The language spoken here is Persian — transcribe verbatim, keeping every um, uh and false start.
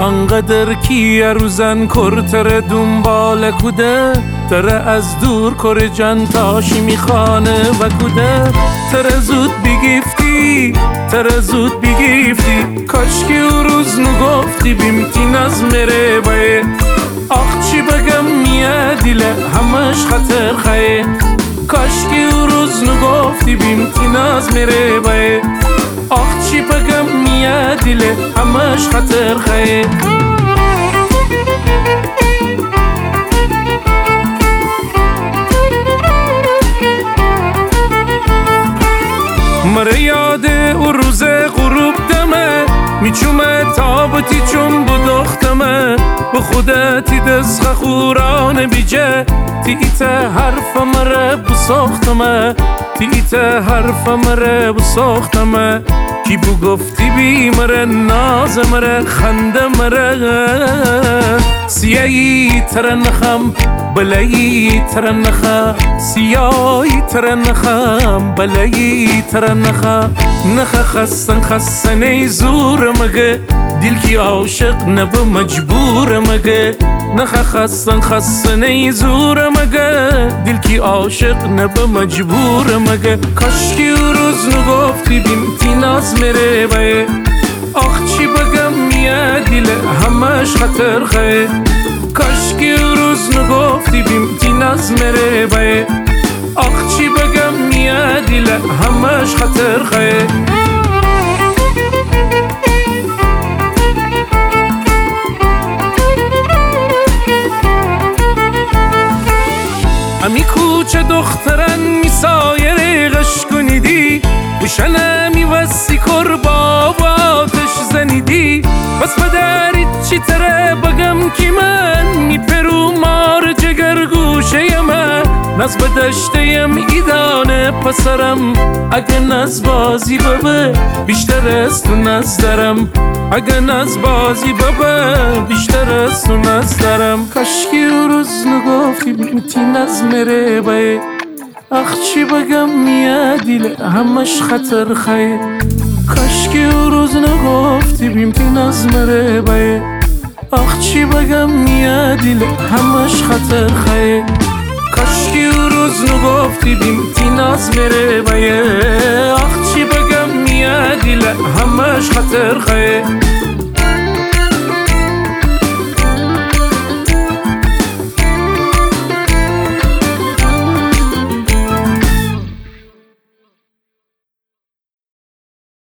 انقدر کی روزن کر تره دنبال کوده تره از دور کر جان تاشی میخانه و کوده تره زود بگیفتی تره زود بگیفتی کاش که او روز نگفتی بیمتین از مره بایه آخ چی بگم میه دیله همش خطر خیه کاش که او روز نگفتی بیمتین از مره بایه آخ چی بگم میه دیله همش خطر خیه مره یاده او روز غروب دمه میچومه تابتی چون بدختمه به خودتی دست خوران بیجه تیت حرف مره بساختمه تیت حرف مره بساختمه کی بو گفتی بی مره ناز مره خنده مره سیایی تر نخم بلایی تر نخم سیایی تر نخم بلایی تر نخم نخ خستن خستنی زور مگه دل کی عاشق نب مجبور مگه نخ خستن خستنی زور مگه دل کی عاشق نب مجبور مگه کاش کی روز نگفتی بیمتی ناز میره بایه آخ چی بگم میه دل همش خطر خیه کاش کی روز نگفتی بیمتی ناز میره بایه آخ چی بگم میه دل همش خطر خیه امی کوچه دخترن می سایر غش کنیدی بوشنه می وسی کر باباتش زنیدی بس بدارید چی تره بگم کی من می پرو مار جگر گوشه من ناز بدشته یم ایدانه پسرم اگه ناز بازی ببه بیشتر از تو ناز دارم اگه ناز بازی ببه بیشتر از تو ناز دارم کاش که او روز نگفتی بیمتی ناز میره بایه آخ چی بگم میه دیله همش خطر خیه کاش که او روز نگفتی بیمتی ناز میره بایه آخ چی بگم میه دیله همش خطر خیه کاش که او روز نگفتی بیمتی ناز میره بایه آخ چی بگم میه دیله همش خطر خیه